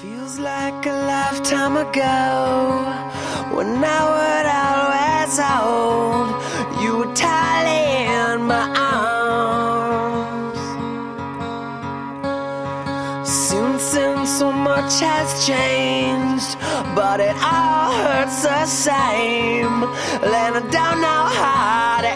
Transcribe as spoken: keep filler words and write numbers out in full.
Feels like a lifetime ago when I would always hold you tightly in my arms. Since then so much has changed, but it all hurts the same, and I don't know how to